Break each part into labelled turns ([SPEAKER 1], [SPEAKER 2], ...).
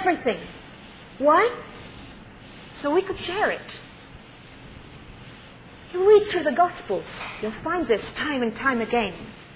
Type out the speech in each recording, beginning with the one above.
[SPEAKER 1] everything. Why? So we could share it. You read through the Gospels, you'll find this time and time again.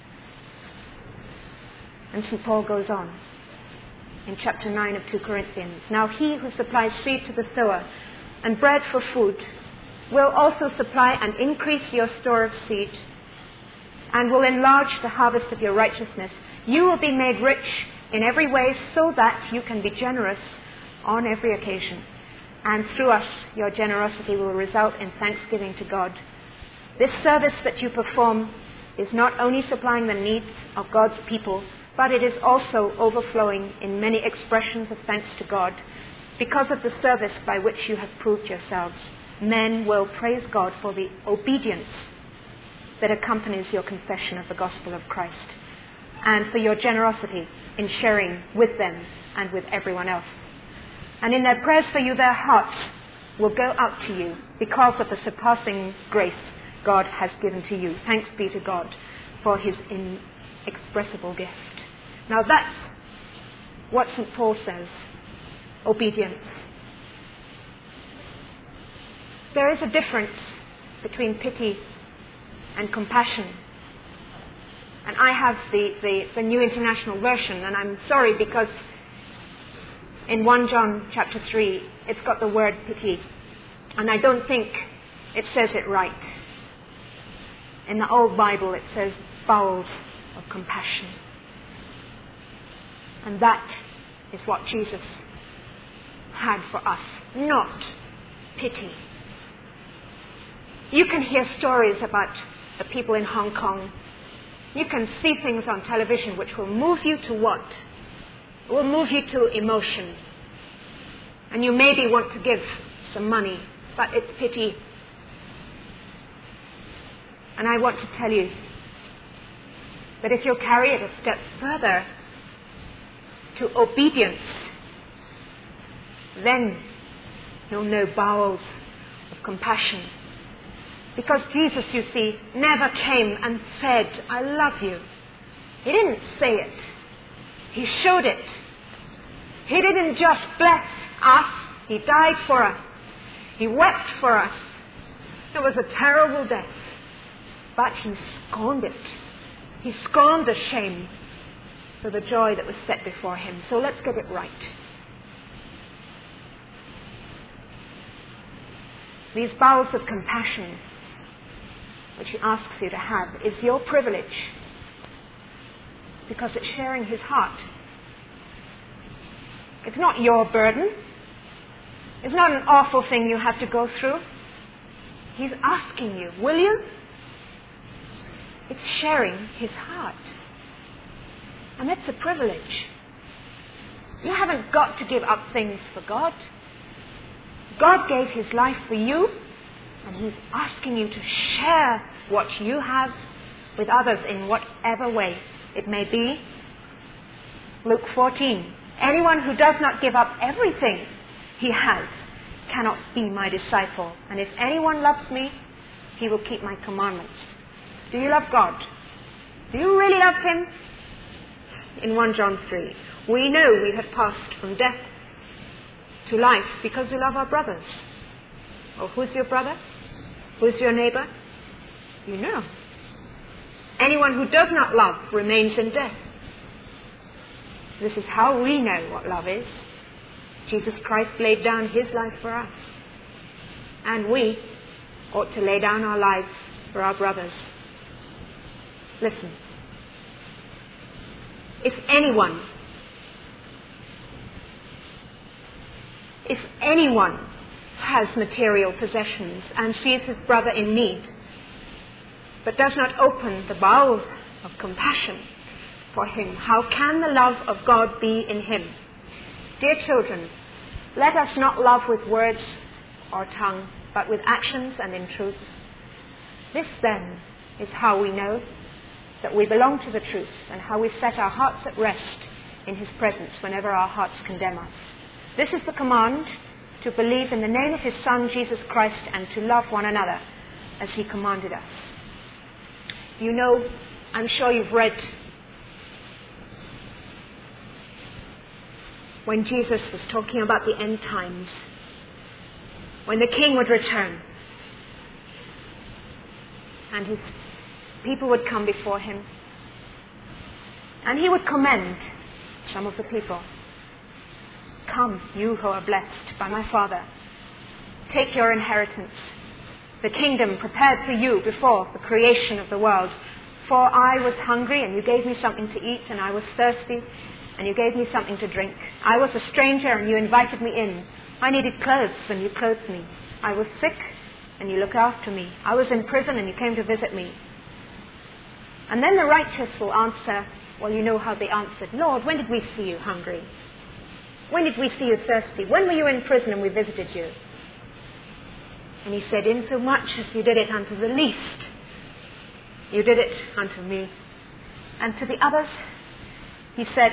[SPEAKER 1] And St. Paul goes on in chapter 9 of 2 Corinthians. Now he who supplies seed to the sower and bread for food will also supply and increase your store of seed and will enlarge the harvest of your righteousness. You will be made rich in every way so that you can be generous on every occasion. And through us, your generosity will result in thanksgiving to God. This service that you perform is not only supplying the needs of God's people, but it is also overflowing in many expressions of thanks to God because of the service by which you have proved yourselves. Men will praise God for the obedience that accompanies your confession of the gospel of Christ and for your generosity in sharing with them and with everyone else. And in their prayers for you, their hearts will go out to you because of the surpassing grace God has given to you. Thanks be to God for his inexpressible gift. Now that's what St. Paul says, obedience. There is a difference between pity and compassion. And I have the New International Version, and I'm sorry because in 1 John chapter 3, it's got the word pity. And I don't think it says it right. In the old Bible, it says bowels of compassion. And that is what Jesus had for us, not pity. You can hear stories about the people in Hong Kong. You can see things on television which will move you to what? It will move you to emotion. And you maybe want to give some money, but it's pity. And I want to tell you that if you'll carry it a step further to obedience, then you'll know bowels of compassion. Because Jesus, you see, never came and said, I love you. He didn't say it. He showed it. He didn't just bless us. He died for us. He wept for us. It was a terrible death. But he scorned it. He scorned the shame for the joy that was set before him. So let's get it right. These bowels of compassion, which he asks you to have, is your privilege because it's sharing his heart. It's not your burden. It's not an awful thing you have to go through. He's asking you, will you? It's sharing his heart. And it's a privilege. You haven't got to give up things for God. God gave his life for you, and he's asking you to share what you have with others in whatever way it may be. Luke 14. Anyone who does not give up everything he has cannot be my disciple. And if anyone loves me, he will keep my commandments. Do you love God? Do you really love him? In 1 John 3, we know we have passed from death to life because we love our brothers. Or who's your brother? Who's your neighbor? You know. Anyone who does not love remains in death. This is how we know what love is. Jesus Christ laid down his life for us. And we ought to lay down our lives for our brothers. Listen. If anyone has material possessions and sees his brother in need, but does not open the bowels of compassion for him, how can the love of God be in him? Dear children, let us not love with words or tongue, but with actions and in truth. This then is how we know that we belong to the truth and how we set our hearts at rest in his presence whenever our hearts condemn us. This is the command, to believe in the name of his Son, Jesus Christ, and to love one another as he commanded us. You know, I'm sure you've read when Jesus was talking about the end times, when the King would return and his people would come before him, and he would commend some of the people. Come, you who are blessed by my Father, take your inheritance, the kingdom prepared for you before the creation of the world. For I was hungry, and you gave me something to eat, and I was thirsty, and you gave me something to drink. I was a stranger, and you invited me in. I needed clothes, and you clothed me. I was sick, and you looked after me. I was in prison, and you came to visit me. And then the righteous will answer, well, you know how they answered. Lord, when did we see you hungry? When did we see you thirsty? When were you in prison and we visited you? And he said, insomuch as you did it unto the least, you did it unto me. And to the others, he said,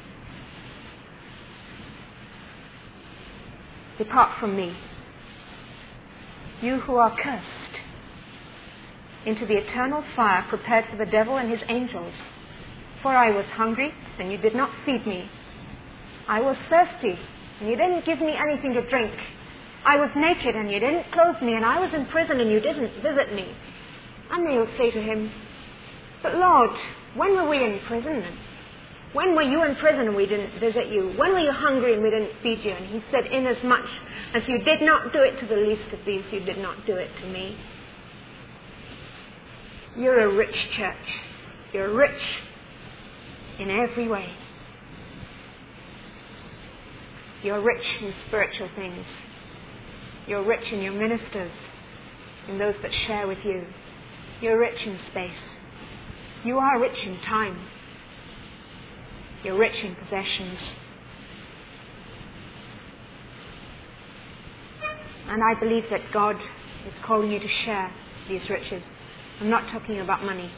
[SPEAKER 1] depart from me, you who are cursed, into the eternal fire prepared for the devil and his angels. For I was hungry, and you did not feed me. I was thirsty, and you didn't give me anything to drink. I was naked, and you didn't clothe me, and I was in prison, and you didn't visit me. And they will say to him, but Lord, when were we in prison? When were you in prison and we didn't visit you? When were you hungry and we didn't feed you? And he said, inasmuch as you did not do it to the least of these, you did not do it to me. You're a rich church. You're rich in every way. You're rich in spiritual things. You're rich in your ministers, in those that share with you. You're rich in space. You are rich in time. You're rich in possessions. And I believe that God is calling you to share these riches. I'm not talking about money.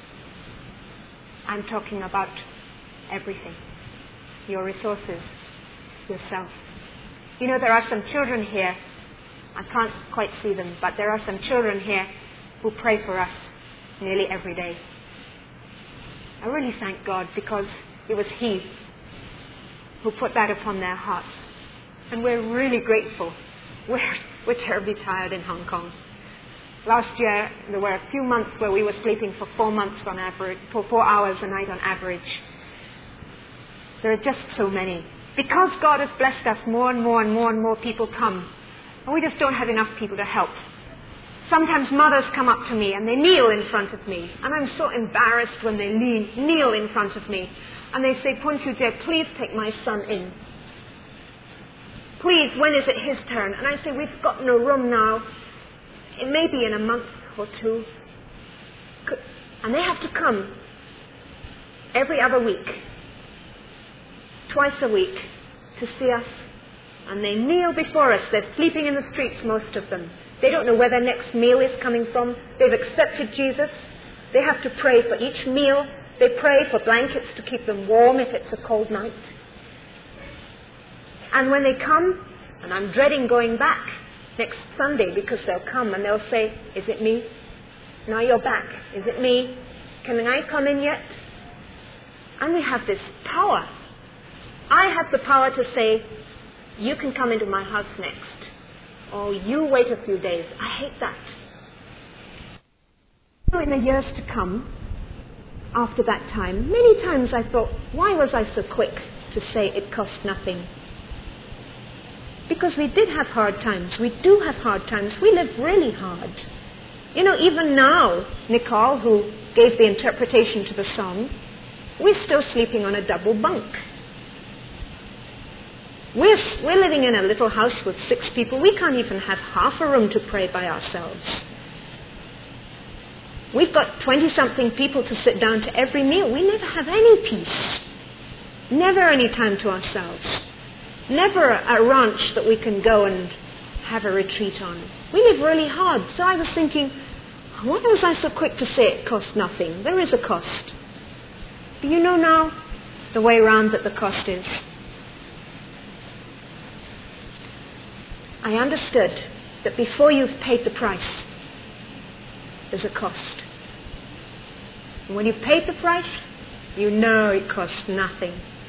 [SPEAKER 1] I'm talking about everything. Your resources, yourself. You know, there are some children here. I can't quite see them, but there are some children here who pray for us nearly every day. I really thank God, because it was He who put that upon their hearts. And we're really grateful. We're terribly tired in Hong Kong. Last year, there were a few months where we were sleeping for 4 months on average, for 4 hours a night on average. There are just so many. Because God has blessed us, more and more and more and more people come. And we just don't have enough people to help. Sometimes mothers come up to me and they kneel in front of me. And I'm so embarrassed when they kneel in front of me. And they say, Pontuje, please take my son in. Please, when is it his turn? And I say, we've got no room now. It may be in a month or two. And they have to come every other week, twice a week, to see us. And they kneel before us. They're sleeping in the streets, most of them. They don't know where their next meal is coming from. They've accepted Jesus. They have to pray for each meal. They pray for blankets to keep them warm if it's a cold night. And when they come, and I'm dreading going back next Sunday, because they'll come and they'll say, is it me? Now you're back. Is it me? Can I come in yet? And we have this power. I have the power to say, you can come into my house next. Or you wait a few days. I hate that. In the years to come, after that time, many times I thought, why was I so quick to say it cost nothing? Because we did have hard times. We do have hard times. We live really hard. You know, even now, Nicole, who gave the interpretation to the song, we're still sleeping on a double bunk. We're living in a little house with 6 people. We can't even have half a room to pray by ourselves. We've got 20-something people to sit down to every meal. We never have any peace. Never any time to ourselves. Never a ranch that we can go and have a retreat on. We live really hard. So I was thinking, why was I so quick to say it cost nothing? There is a cost. Do you know now the way round that the cost is? I understood that before you've paid the price, there's a cost. And when you've paid the price, you know it costs nothing.